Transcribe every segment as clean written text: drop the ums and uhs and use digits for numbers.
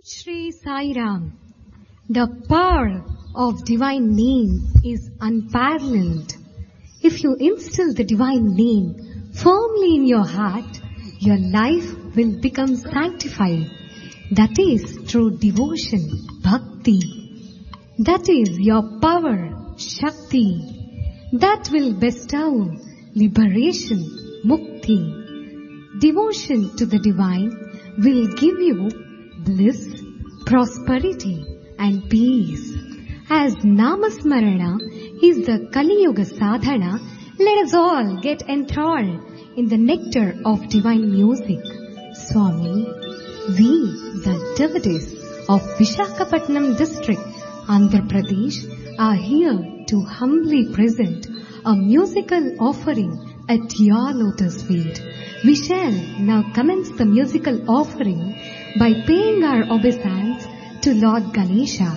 Shri Sai Ram. The power of divine name is unparalleled. If you instill the divine name firmly in your heart, your life will become sanctified. That is true devotion, bhakti. That is your power, Shakti. That will bestow liberation, mukti. Devotion to the divine will give you bliss, prosperity and peace. As Namasmarana is the Kali Yuga sadhana, let us all get enthralled in the nectar of divine music. Swami, we, the devotees of Visakhapatnam district, Andhra Pradesh, are here to humbly present a musical offering at your lotus feet. We shall now commence the musical offering by paying our obeisance to Lord Ganesha.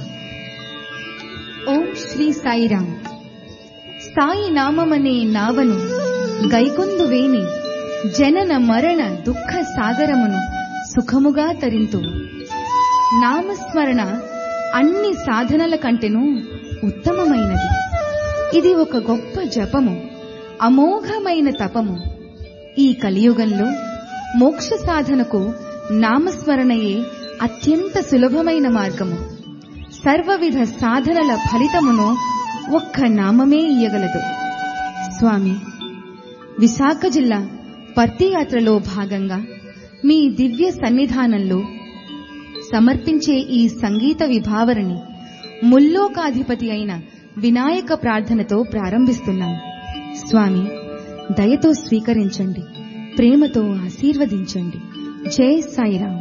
Om Shri Sai Ram. Sai నామమనే నావను గైకొందు వేని జనన మరణ దుఃఖ సాగరమును సుఖముగా తరింతు. నామస్మరణ అన్ని సాధనల కంటెను ఉత్తమమైనది. ఇది ఒక గొప్ప జపము, అమోఘమైన తపము. ఈ కలియుగంలో మోక్ష సాధనకు నామస్మరణయే అత్యంత సులభమైన మార్గము. సర్వవిధ సాధనల ఫలితమును ఒక్క నామమే ఇయ్యగలదు. స్వామి, విశాఖ జిల్లా పర్తి యాత్రలో భాగంగా మీ దివ్య సన్నిధానంలో సమర్పించే ఈ సంగీత విభావరిని ముల్లోకాధిపతి అయిన వినాయక ప్రార్థనతో ప్రారంభిస్తున్నాం. స్వామి, దయతో స్వీకరించండి, ప్రేమతో ఆశీర్వదించండి. జై సాయిరాం.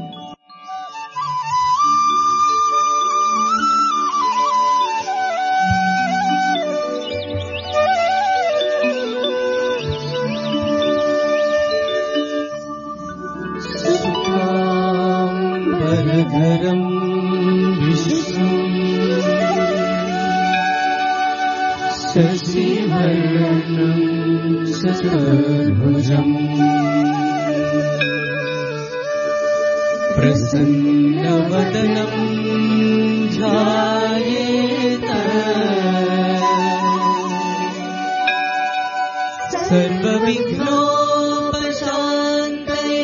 प्रसन्नवदनं ध्यायेत सर्वविघ्नोपशान्तये.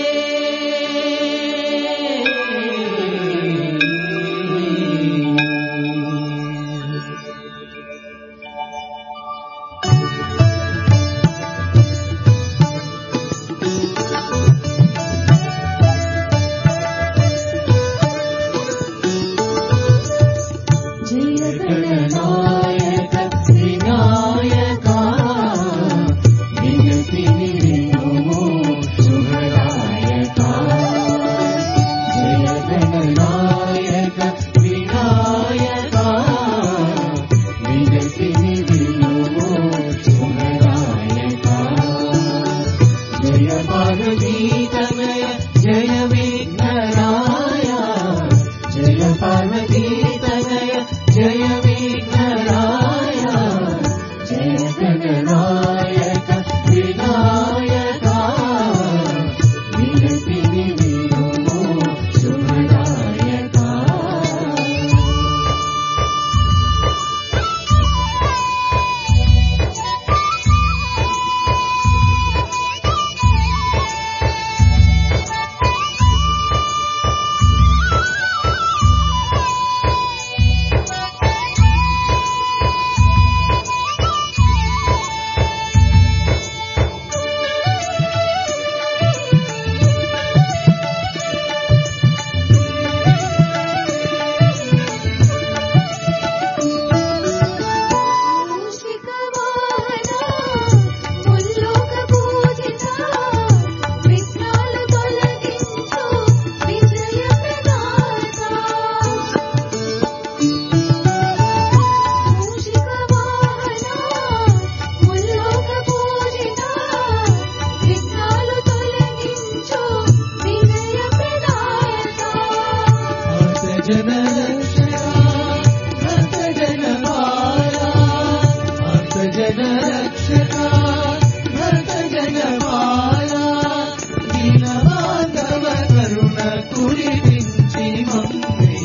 కరుణ కురిపించి మమ్మే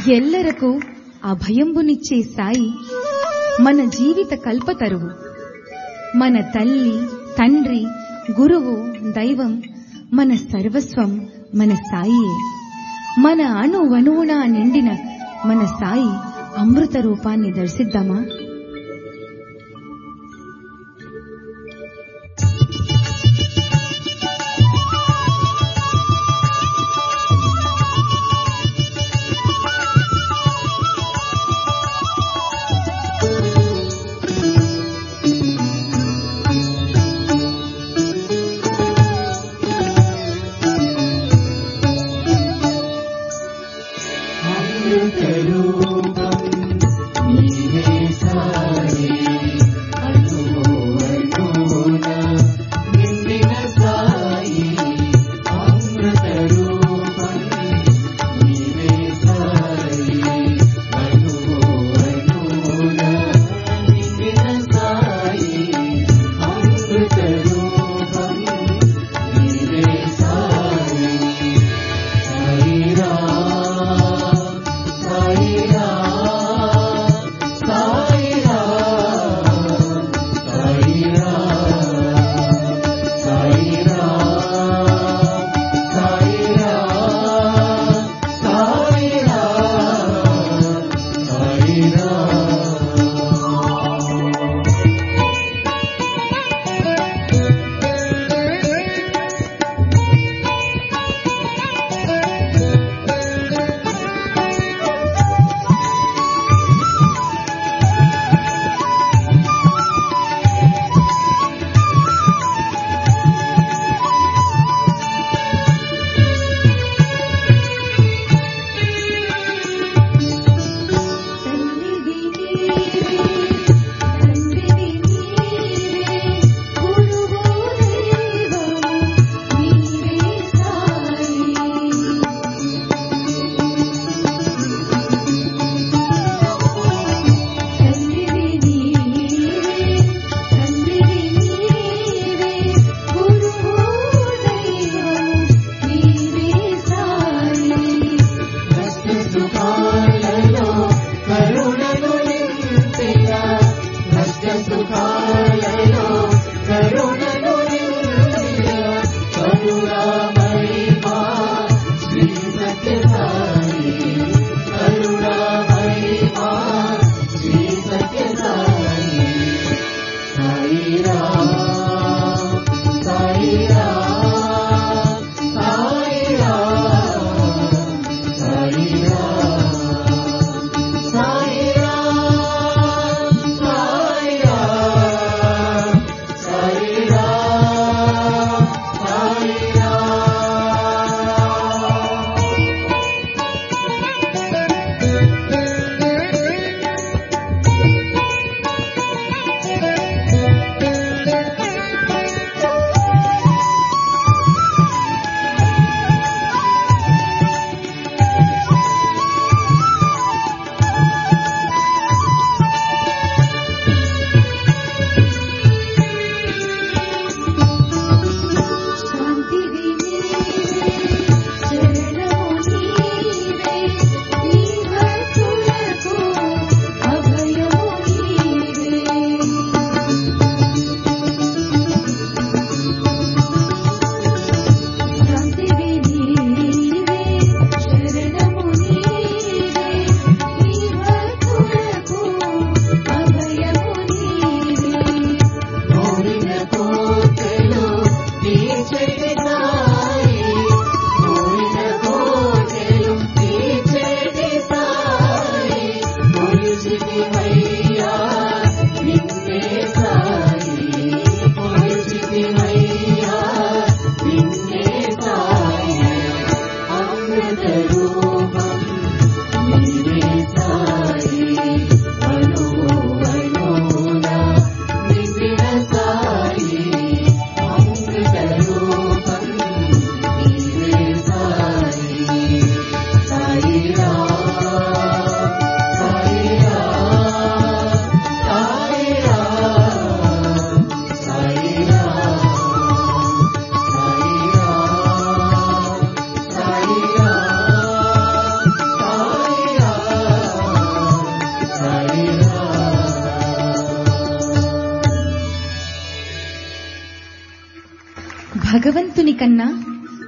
ఎల్లరకు అభయంబునిచ్చే సాయి మన జీవిత కల్పతరువు. మన తల్లి, తండ్రి, గురువు, దైవం, మన సర్వస్వం మన సాయియే. మన అణువణువున నిండిన మన సాయి అమృత రూపాన్ని దర్శిద్దామా? అమృతరూపం నీవే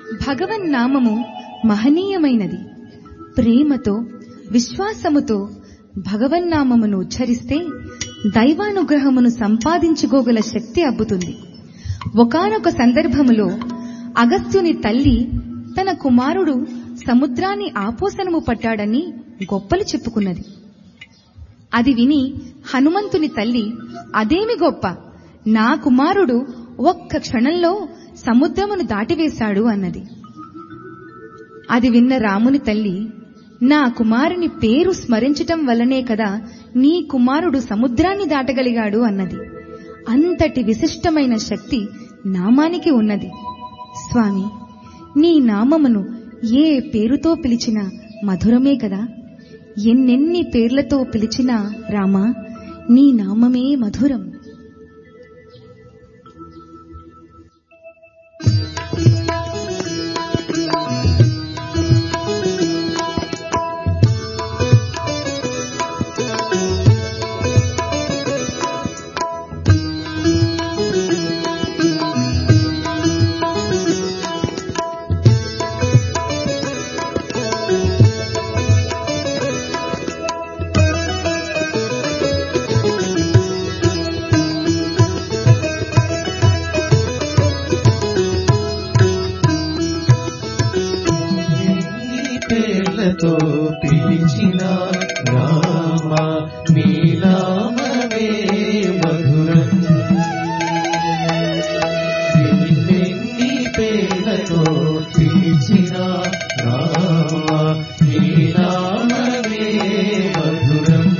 భగవన్నామము మహనీయమైనది. ప్రేమతో విశ్వాసముతో భగవన్నామమును ఉచ్చరిస్తే దైవానుగ్రహమును సంపాదించుకోగల శక్తి అబ్బుతుంది. ఒకానొక సందర్భములో అగస్త్యుని తల్లి తన కుమారుడు సముద్రాన్ని ఆపోసనము పట్టాడని గొప్పలు చెప్పుకున్నది. అది విని హనుమంతుని తల్లి, అదేమి గొప్ప, నా కుమారుడు ఒక్క క్షణంలో సముద్రమును దాటివేశాడు అన్నది. అది విన్న రాముని తల్లి, నా కుమారుని పేరు స్మరించటం వల్లనే కదా నీ కుమారుడు సముద్రాన్ని దాటగలిగాడు అన్నది. అంతటి విశిష్టమైన శక్తి నామానికి ఉన్నది. స్వామి, నీ నామమును ఏ పేరుతో పిలిచినా మధురమే కదా. ఎన్నెన్ని పేర్లతో పిలిచినా రామా, నీ నామమే మధురం. పేర్లతో పిలిచిన రామ, నీ నామమే మధురం. ఎన్ని పేర్లతో పిలిచిన రామ, నీ నామమే మధురం.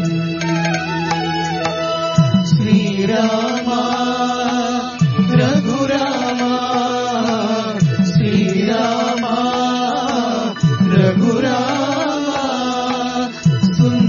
శ్రీరామ రఘురామ, శ్రీరామ రఘురామ, సుందర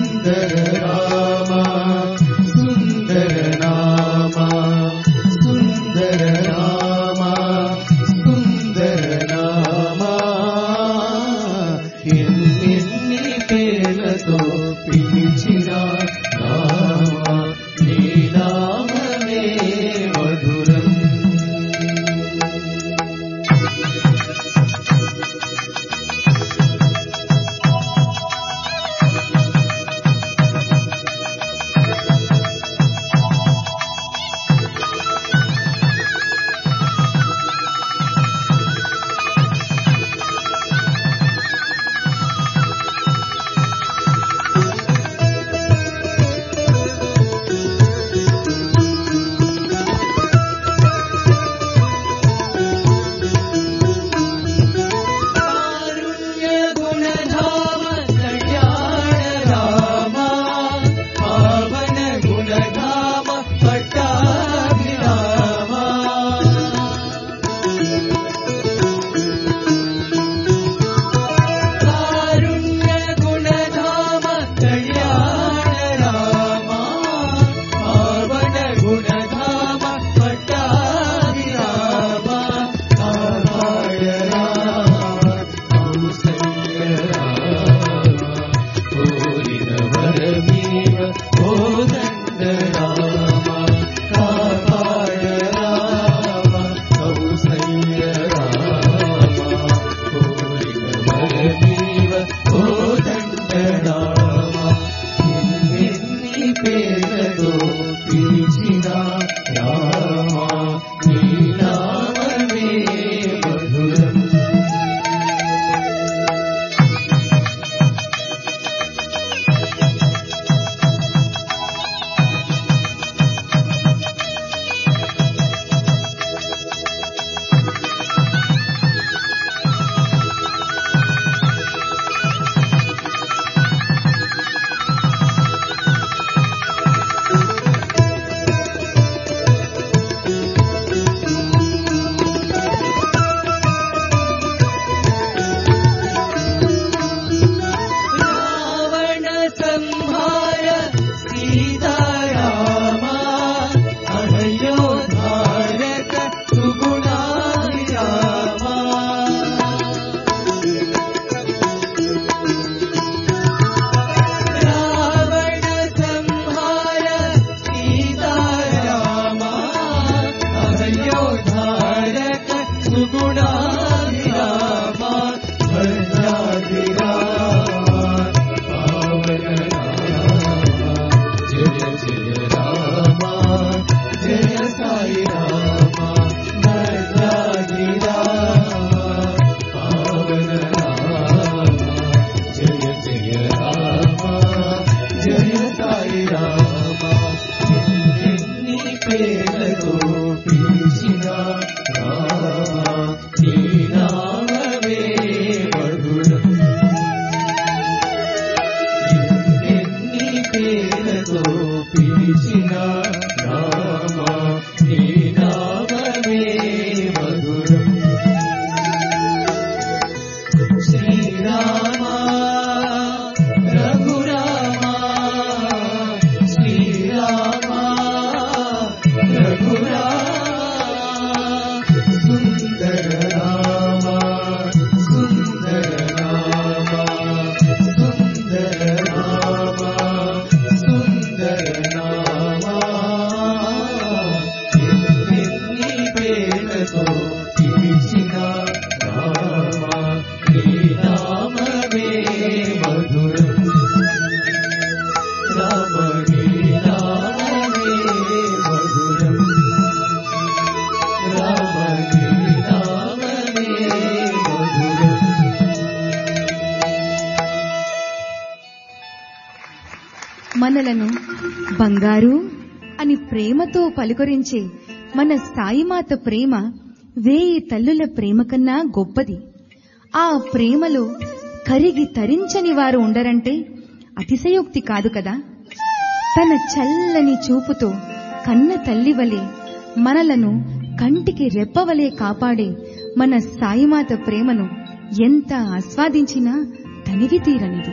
మనలను బంగారు అని ప్రేమతో పలుకరించే మన సాయిమాత ప్రేమ 1000 తల్లుల ప్రేమ కన్నా గొప్పది. ఆ ప్రేమలో కరిగి తరించని వారు ఉండరంటే అతిశయోక్తి కాదు కదా. తన చల్లని చూపుతో కన్న తల్లి వలె మనలను కంటికి రెప్పవలే కాపాడే మన సాయిమాత ప్రేమను ఎంత ఆస్వాదించినా తనివి తీరనిది.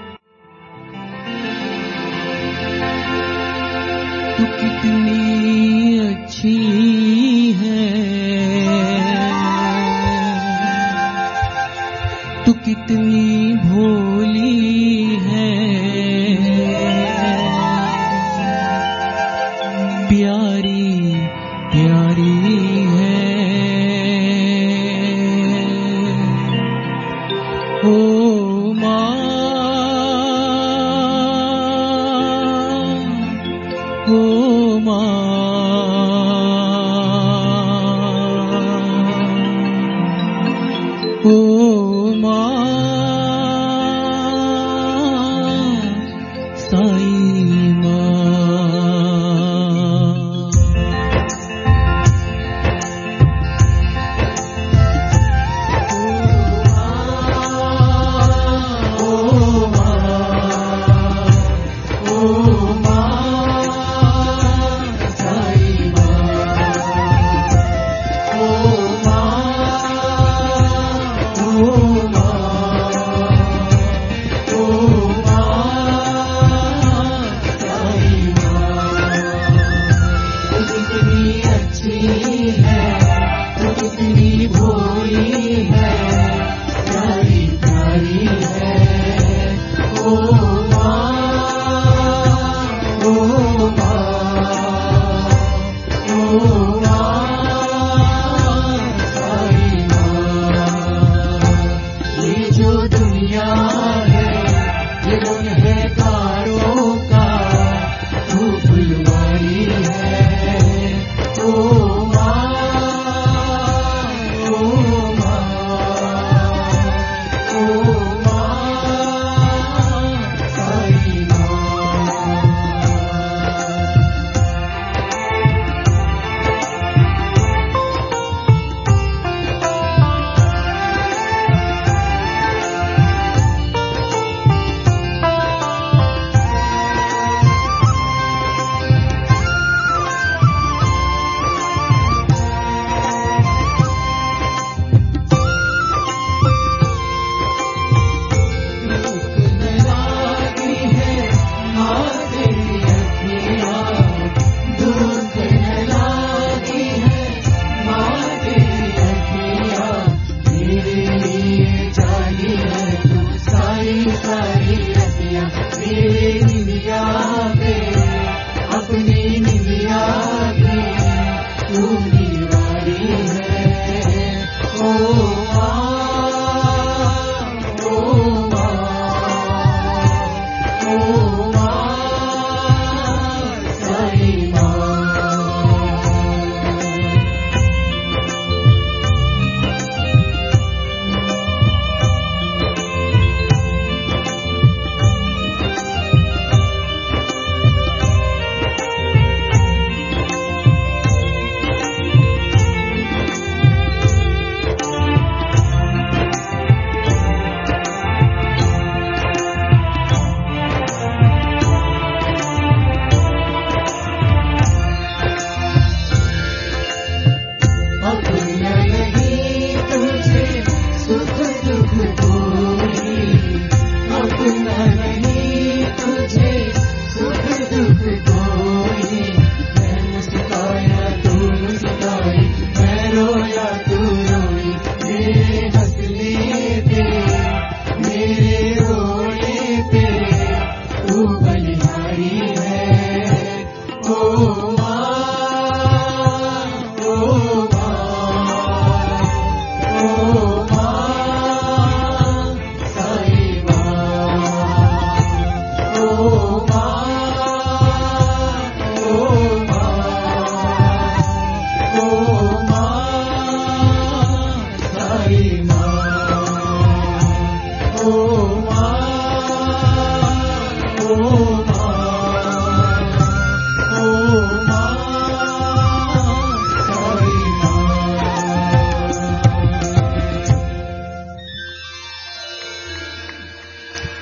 तू कितनी अच्छी है, तू कितनी भोली है, प्यारी प्यारी है। ओ माँ, ओ माँ, ओ माँ, साईं माँ। Oh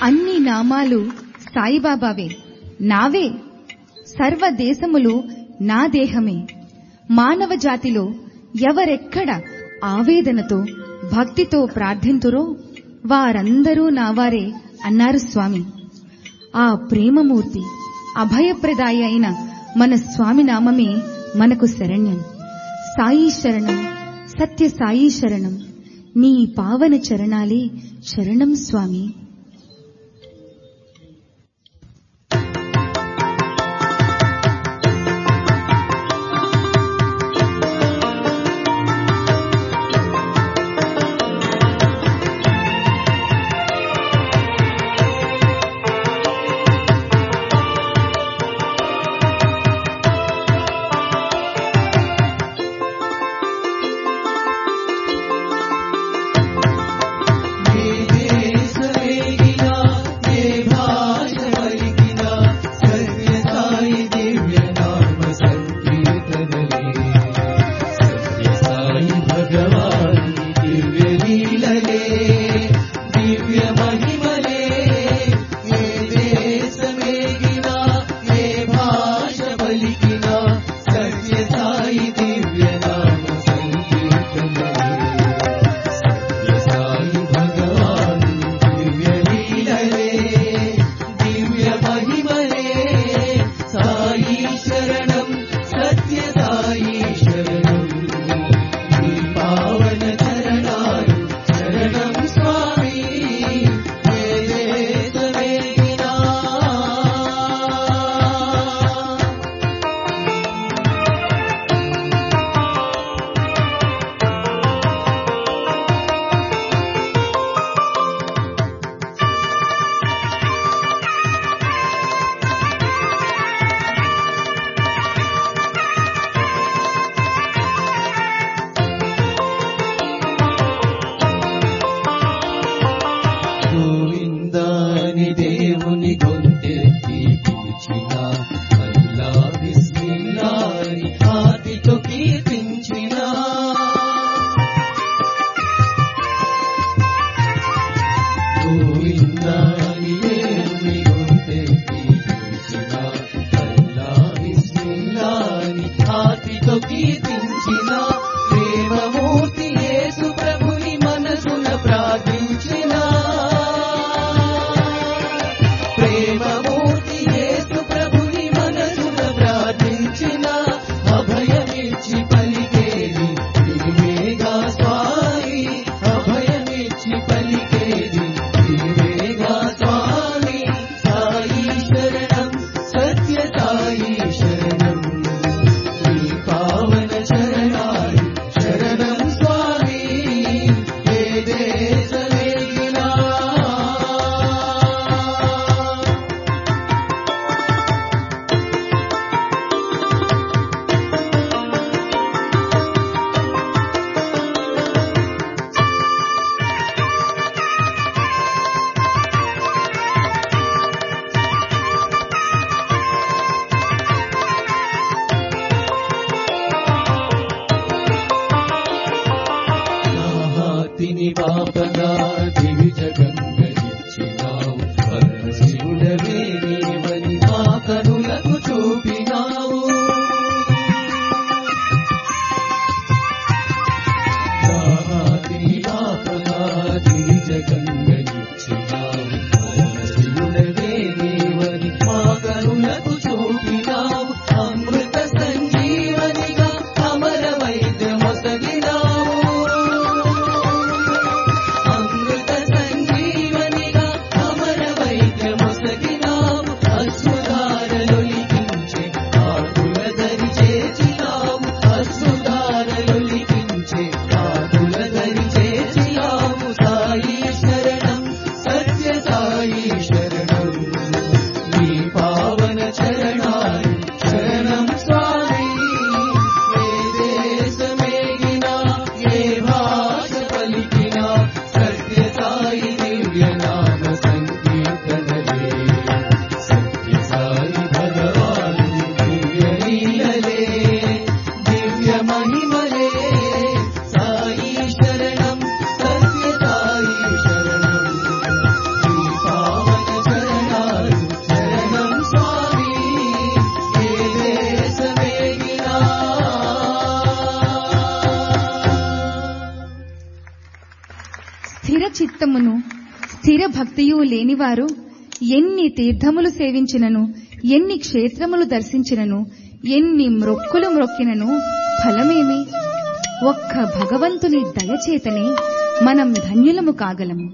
అన్ని నామాలు సాయిబాబావే, నావే. సర్వదేశములు నా దేహమే. మానవ జాతిలో ఎవరెక్కడ ఆవేదనతో భక్తితో ప్రార్థింతురో వారందరూ నావారే అన్నారు స్వామి. ఆ ప్రేమమూర్తి అభయప్రదాయి అయిన మన స్వామి నామమే మనకు శరణ్యం. సాయి శరణం, సత్య సాయి శరణం, నీ పావన చరణాలే శరణం స్వామి. సాయి స్థిర చిత్తమును స్థిర భక్తియు లేనివారు ఎన్ని తీర్థములు సేవించినను, ఎన్ని క్షేత్రములు దర్శించినను, ఎన్ని మ్రొక్కులు మ్రొక్కినను ఫలమేమి? ఒక్క భగవంతుని దయచేతనే మనం ధన్యులము కాగలము.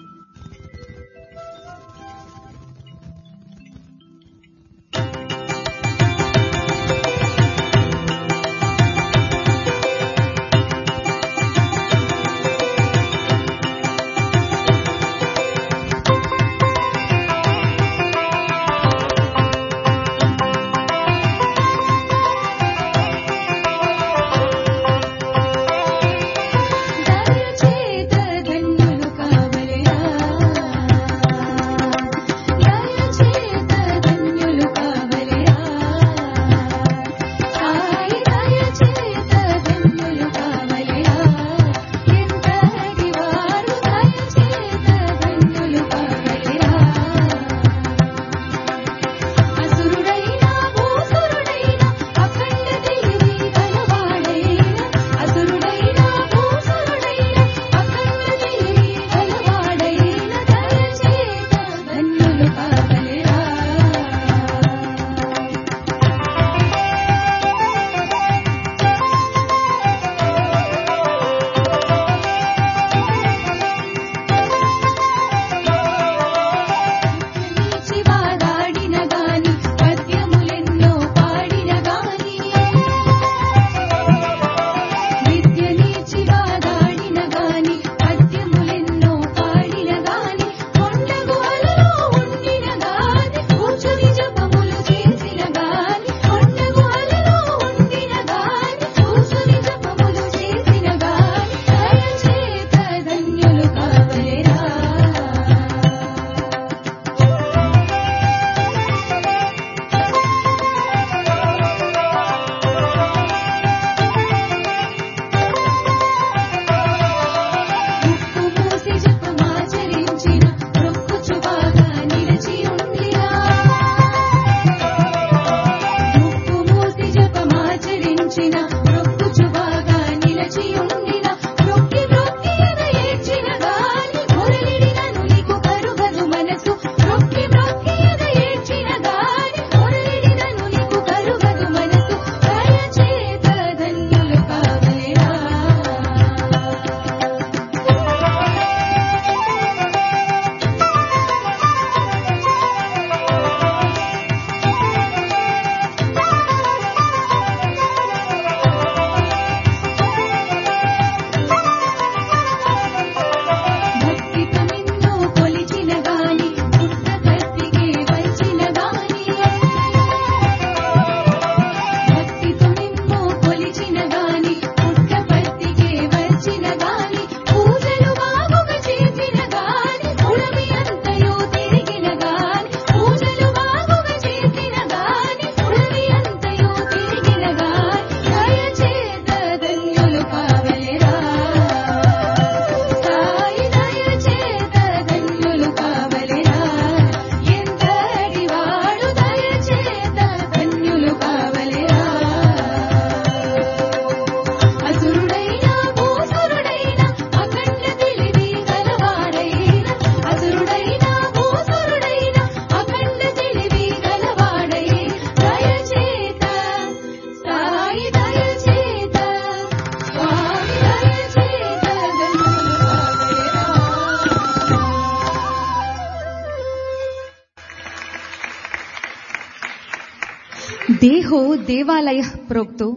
దేహో దేవాలయ ప్రోక్తో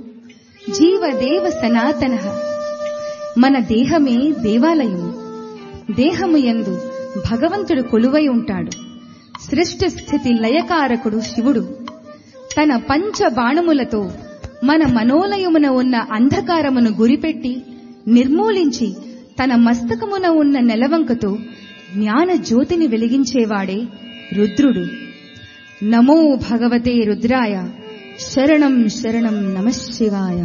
జీవదేవ సనాతన. మన దేహమే దేవాలయము. దేహము యందు భగవంతుడు కొలువై ఉంటాడు. సృష్టి స్థితి లయకారకుడు శివుడు తన పంచబాణములతో మన మనోలయమున ఉన్న అంధకారమును గురిపెట్టి నిర్మూలించి తన మస్తకమున ఉన్న నెలవంకతో జ్ఞాన జ్యోతిని వెలిగించేవాడే రుద్రుడు. నమో భగవతే రుద్రాయ. శరణం శరణం నమః శివాయ.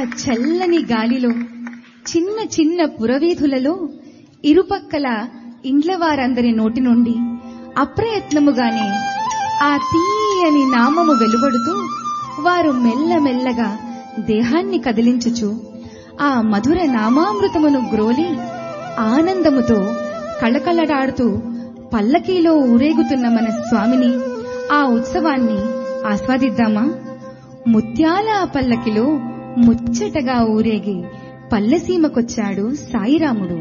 చల్లని గాలిలో చిన్న చిన్న పురవీధులలో ఇరుపక్కల ఇండ్ల వారందరి నోటి నుండి అప్రయత్నముగానే ఆ తీయని నామము వెలువడుతూ వారు మెల్లమెల్లగా దేహాన్ని కదిలించుచు ఆ మధుర నామామృతమును గ్రోలి ఆనందముతో కళకళలాడుతూ పల్లకీలో ఊరేగుతున్న మన స్వామిని, ఆ ఉత్సవాన్ని ఆస్వాదిద్దామా? ముత్యాల ఆ పల్లకిలో ముచ్చటగా ఊరేగి పల్లెసీమకొచ్చాడు సాయిరాముడు.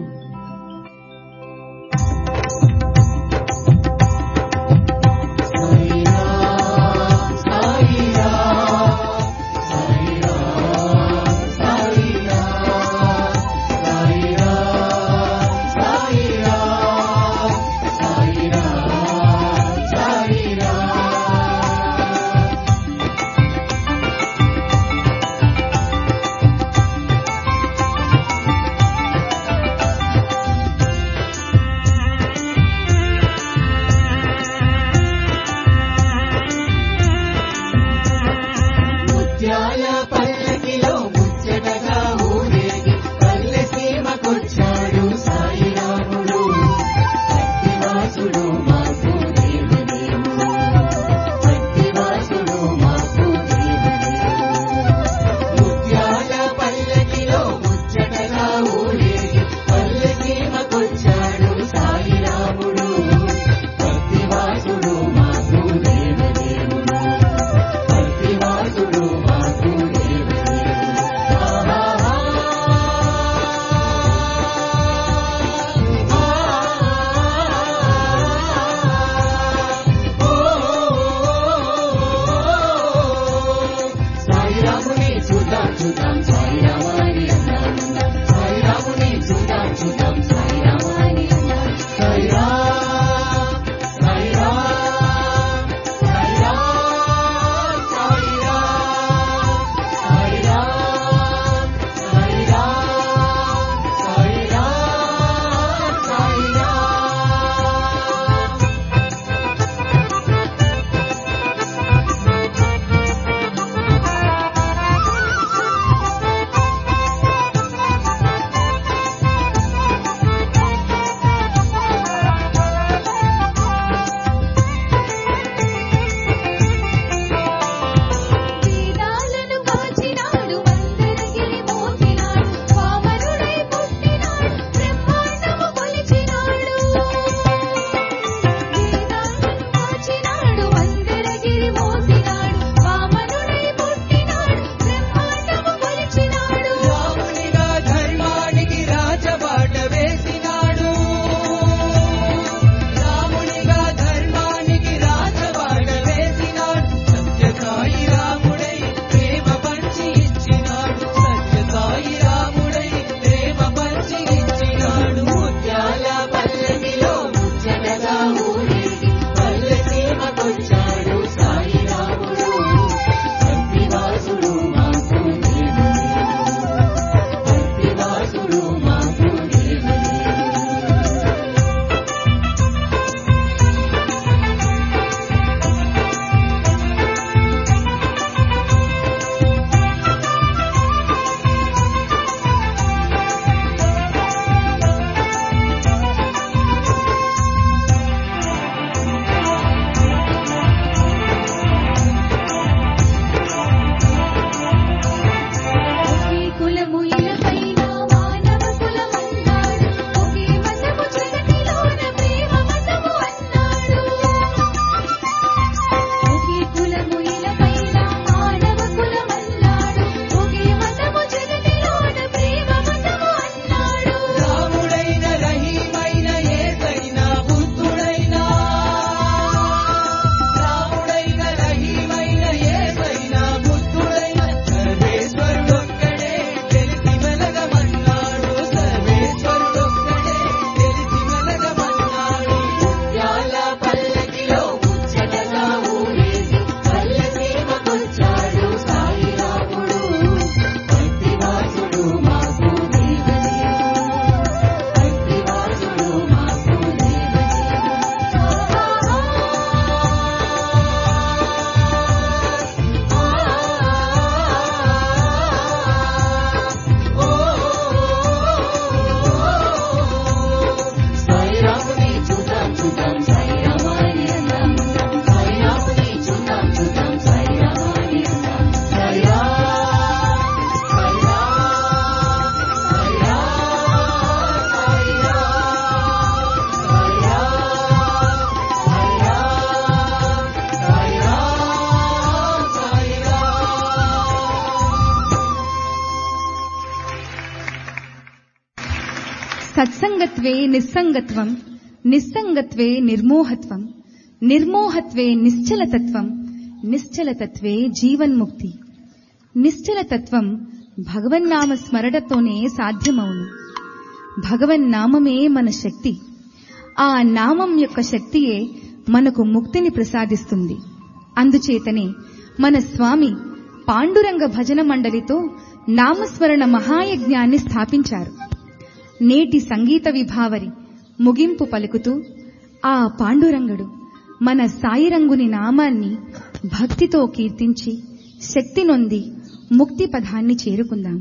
నిస్సంగత్వే నిస్సంగత్వం, నిస్సంగత్వే నిర్మోహత్వం, నిర్మోహత్వే నిశ్చలతత్వం, నిశ్చలతత్వే జీవన్ముక్తి. నిశ్చలతత్వం భగవన్నామ స్మరణతోనే సాధ్యమవును. భగవన్నామమే మన శక్తి. ఆ నామం యొక్క శక్తియే మనకు ముక్తిని ప్రసాదిస్తుంది. అందుచేతనే మన స్వామి పాండురంగ భజన మండలితో నామస్మరణ మహాయజ్ఞాన్ని స్థాపించారు. నేటి సంగీత విభావరి ముగింపు పలుకుతూ, ఆ పాండురంగుడు మన సాయిరంగుని నామాన్ని భక్తితో కీర్తించి శక్తి నొంది ముక్తి పదాన్ని చేరుకుందాం.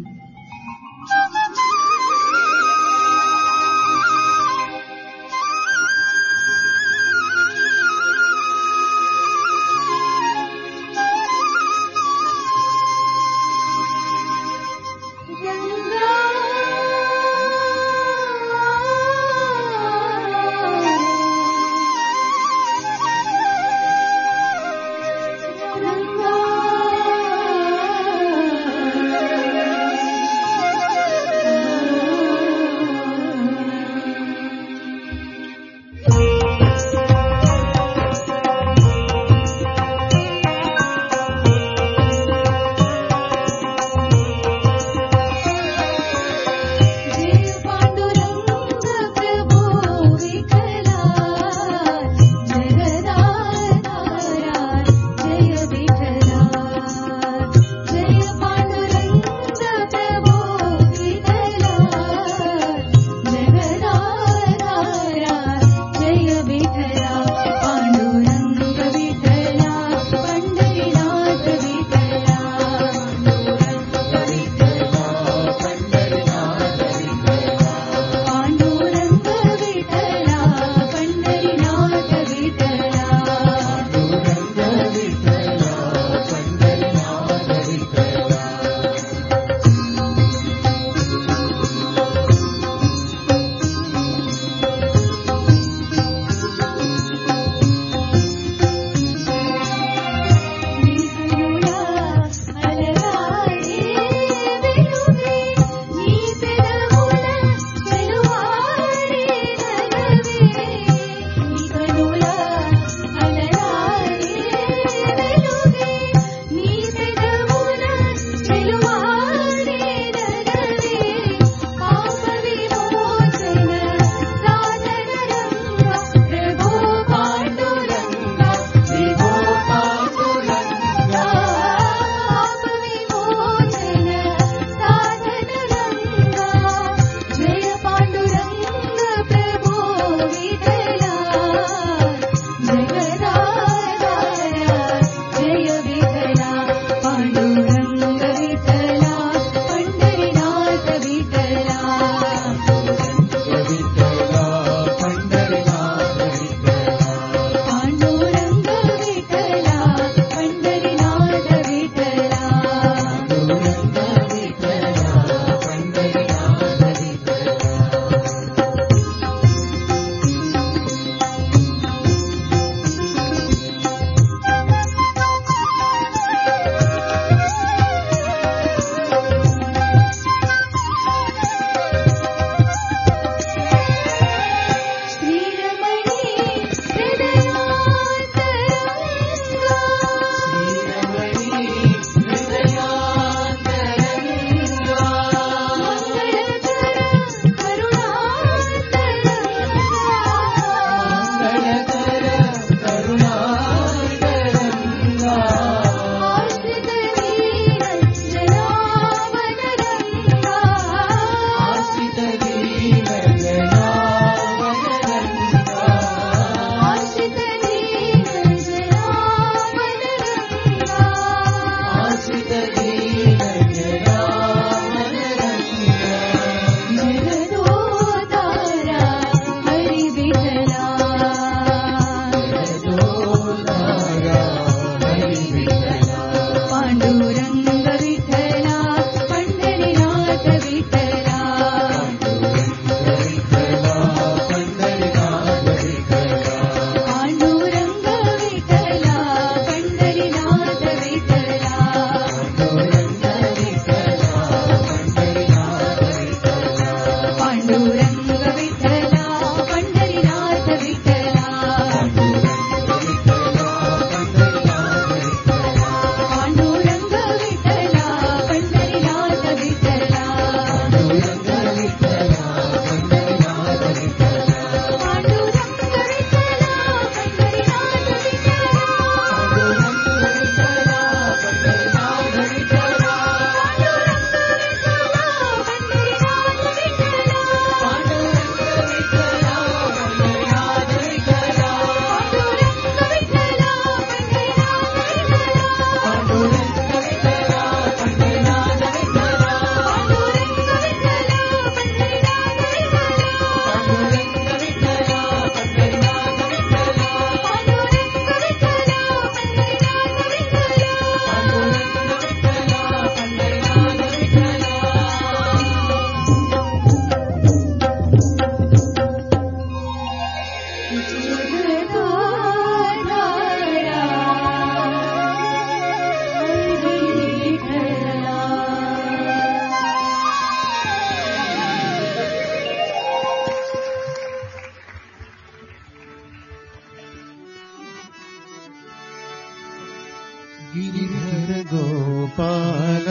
గిరిధర గోపాల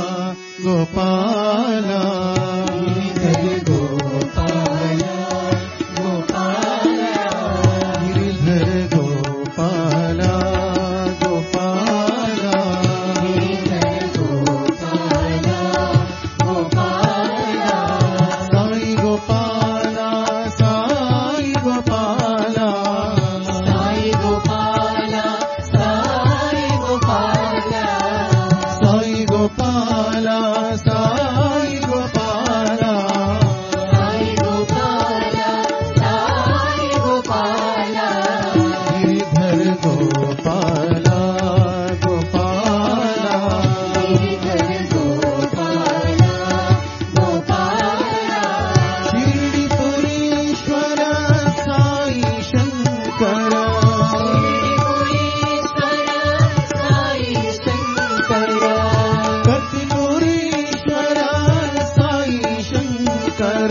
గోపాల గిరిధర గోపాల గోపాల గిరిధర గోపాల గోపాల గిరిధర గోపాల గోపాల సాయి గోపాల సాయి గోపాల సాయి గోపాల సాయి గోపాల సాయి గోపాల సాయి గోపాల సాయి గోపాల సాయి గోపాల గిరిధర గోపాల గోపాల గిరిధర గోపాల గోపాల షిరిడి పురీశ్వర సాయి శంకర కత్తిపూరీశ్వర సాయి శంకర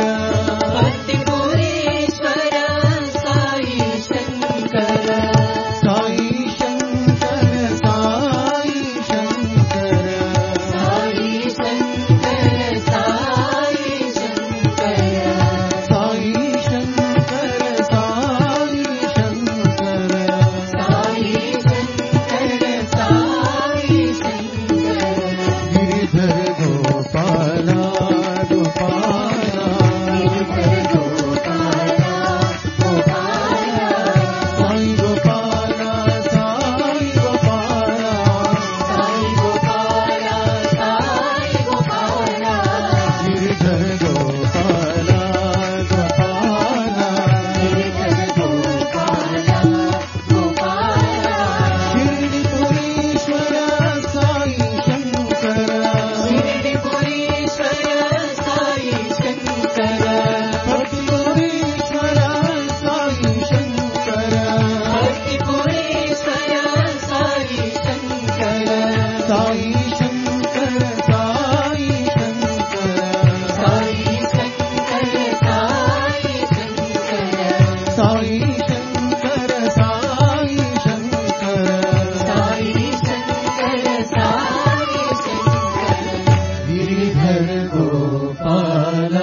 సాయి శంకర సాయి శంకర సాయి శంకర సాయి శంకర సాయి శంకర సాయి శంకర సాయి శంకర సాయి శంకర సాయి శంకర గిరిధర గోపాల గోపాల గిరిధర గోపాల గోపాల సాయి గోపాల సాయి గోపాల సాయి గోపాల సాయి గోపాల గిరిధర గోపాల గోపాల గిరిధర గోపాల గోపాల షిరిడి పురీశ్వర సాయి శంకర షిరిడి పురీశ్వర సాయి శంకర కత్తిపూరీశ్వర సాయి శంకర కత్తిపూరీశ్వర సాయి శంకర సాయి శంకర సాయి శంకర సాయి శంకర సాయి శంకర సాయి శంకర సాయి శంకర సాయి శంకర సాయి శంకర గిరిధర గోపాల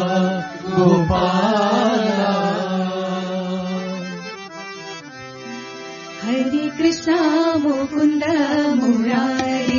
గోపాల హరి కృష్ణ ముకుంద మురారి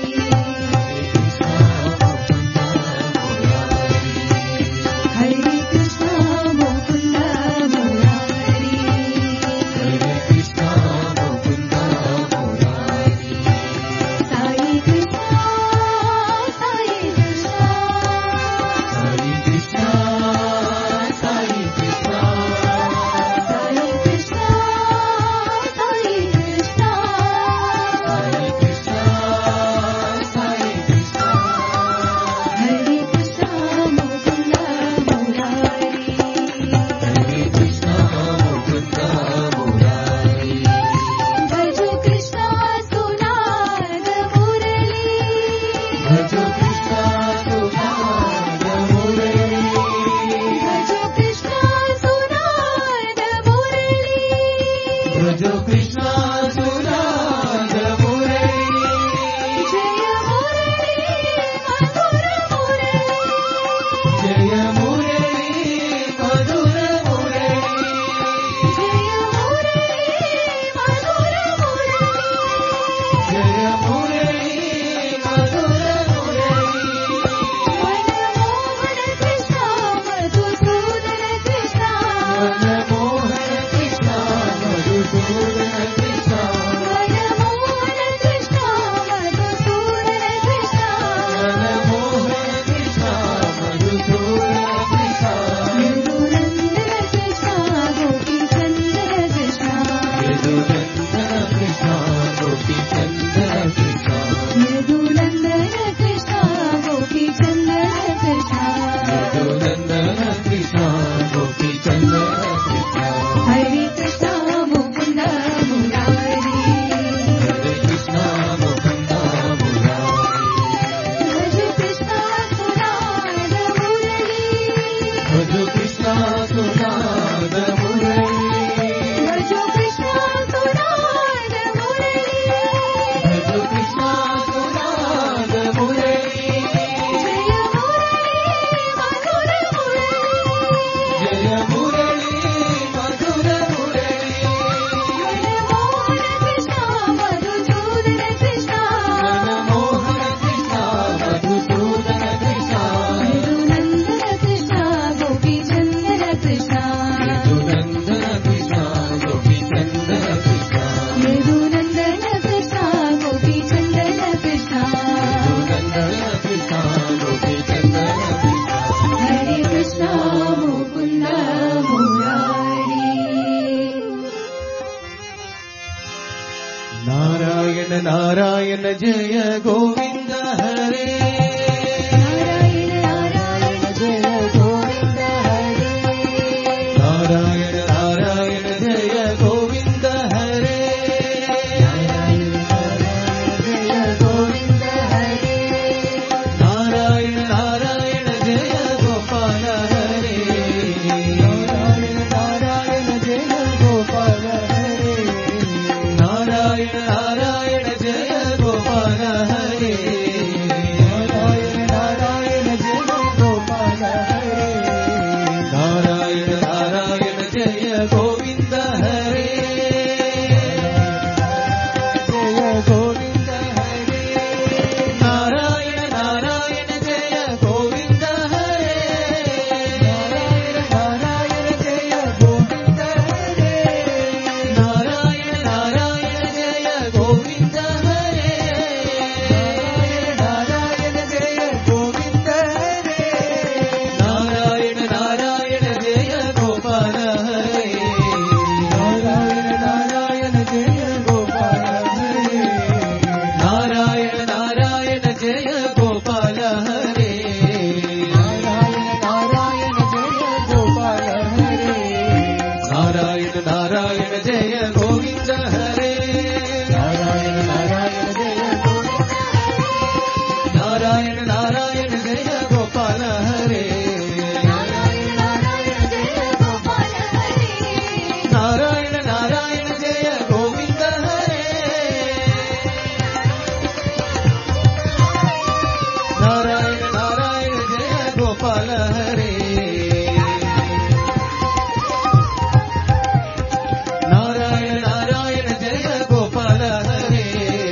హరి కృష్ణ ముకుంద మురారి హరే కృష్ణ ముకుంద మురారి సాయి కృష్ణ సాయి కృష్ణ హరే కృష్ణ సాయి కృష్ణ సాయి కృష్ణ సాయి కృష్ణ హరే కృష్ణ సాయి కృష్ణ హరి కృష్ణ ముకుంద మురారి హరే కృష్ణ ముకుంద మురారి భజో కృష్ణ సునాద మురళి భజ కృష్ణ సునాద మురళి భజో కృష్ణ సునాద మురళి భజ కృష్ణ సునాద మురళి జయ మురళి మధుర మురళి జయ మురళి మధుర మురళి జయ మురళి మధుర మురళి జయ మురళి మధుర మురళి మనమోహన కృష్ణ మధుసూదన కృష్ణ మనమోహన కృష్ణ మధుసూదన కృష్ణ మనమోహన కృష్ణ మధుసూదన కృష్ణ మనమోహన కృష్ణ మధుసూదన కృష్ణ యదునందన కృష్ణ గోపీచందన కృష్ణ యదునందన కృష్ణ గోపీచందన కృష్ణ जय गोविन्द हरे नारायण जय गोविन्द हरे नारायण नारायण जय गोविन्द हरे जय गोविन्द हरे नारायण नारायण जय गोपाल हरे नारायण जय गोपाल हरे नारायण नारायण जय गोपाल हरे नारायण जय गोपाल हरे नारायण नारायण जय गोविन्द हरे जय गोविन्द हरे नारायण नारायण जय गोविन्द हरे नारायण जय गोविन्द हरे नारायण नारायण जय गोविन्द हरे नारायण जय गोविन्द हरे नारायण नारायण जय गोपाल हरे नारायण जय गोपाल हरे नारायण नारायण जय गोपाल हरे नारायण जय गोपाल हरे नारायण नारायण जय गोविन्द हरे नारायण जय गोविन्द नारायण नारायण जय गोपाल हरे नारायण जय गोपाल हरे नारायण नारायण जय गोविन्द हरे नारायण नारायण जय गोपाल हरे नारायण नारायण जय गोपाल हरे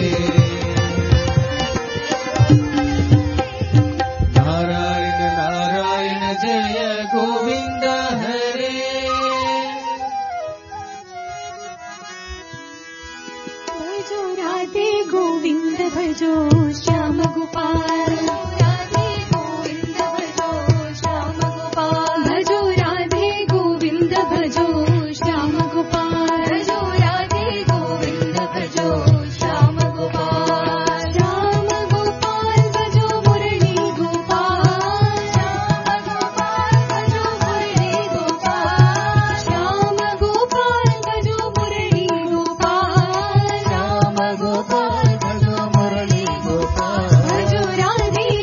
नारायण नारायण जय गोविन्द हरे भजो राधे गोविन्द भजो श्याम गोपाल राधे गोविन्द भजो श्याम गोपाल भजो राधे गोविन्द भजो श्याम गोपाल भजो राधे गोविन्द भजो श्याम गोपाल श्याम गोपाल भजो मुरली गोपाल श्याम गोपाल भजो मुरली गोपाल श्याम गोपाल भजो मुरली गोपाल श्याम गोपाल भजो मुरली गोपाल भजो राधे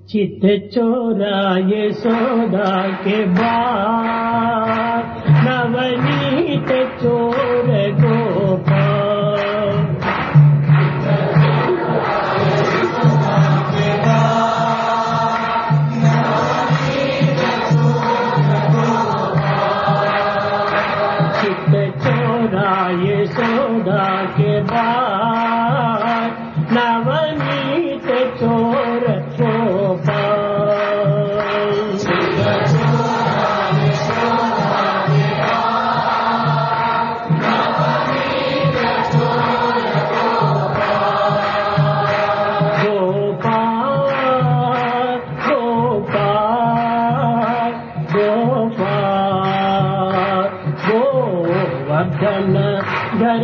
चित चोरा यशोदा के बाद नवनीत चोर गोपाल चित चोरा यशोदा के बाद नवनीत चोर धर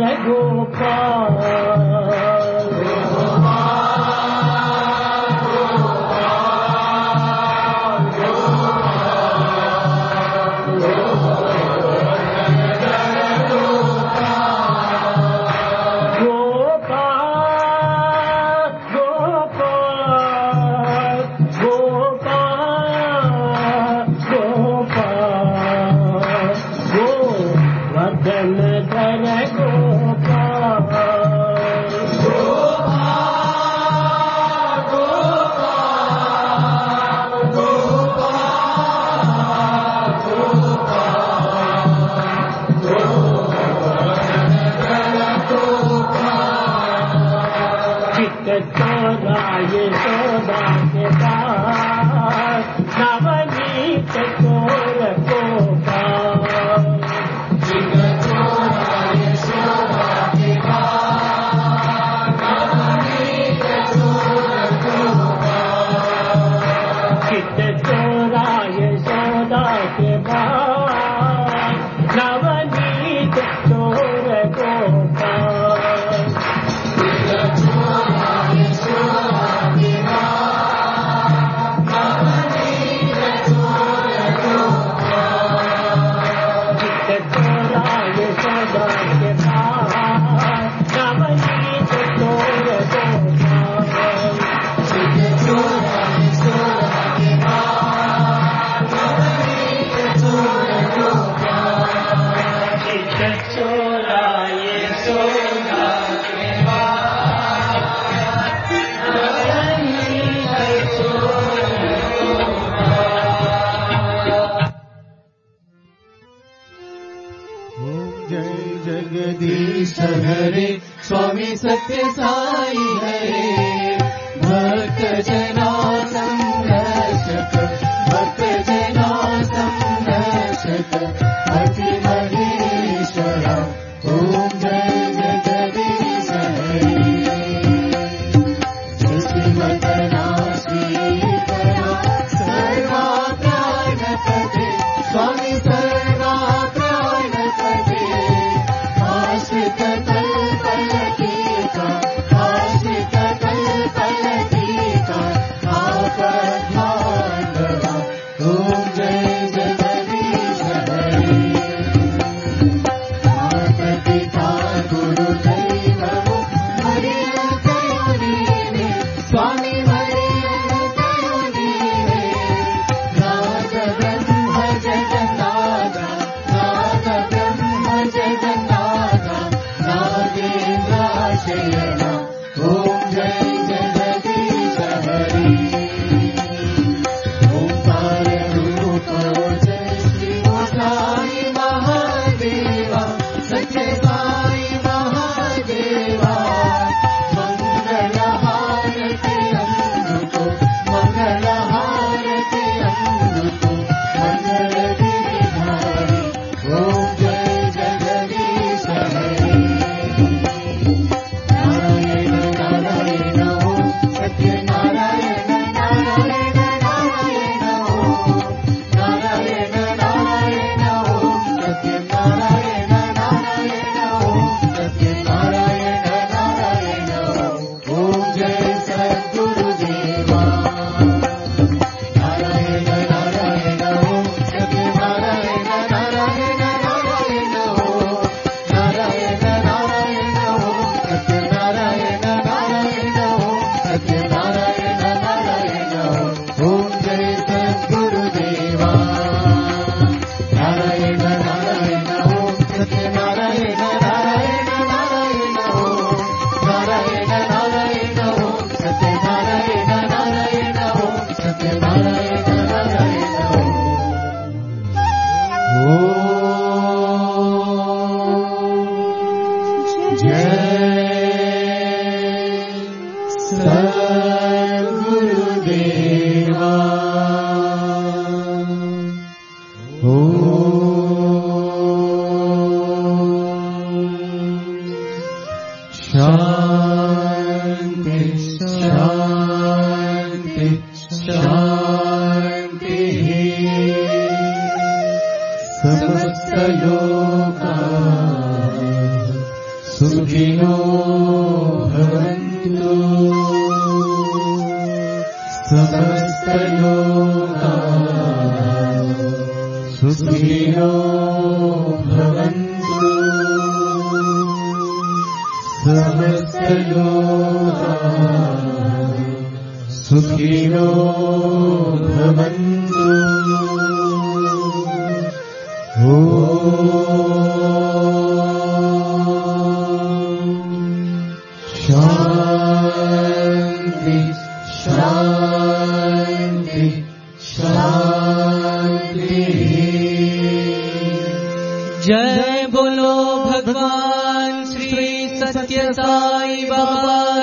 हरे स्वामी सत्य साई हरे भक्त जना संरक्षक भक्त जना संरक्षक अति महेश्वर ओम जय जगदीश हरे श्रीमतना श्रीकरा सर्वा प्राणपते स्वामी सर्वा प्राणपते आश्रित कल्पलतीका गुरुदेवा शांति शांति शांति समस्त लोका सुखिनो भवन्तु समस्त लोका सुखिनो भवन्तु समस्त लोका सुखिनो भवन्तु शांति शांति शांति। जय बोलो भगवान श्री सत्य साई बाबा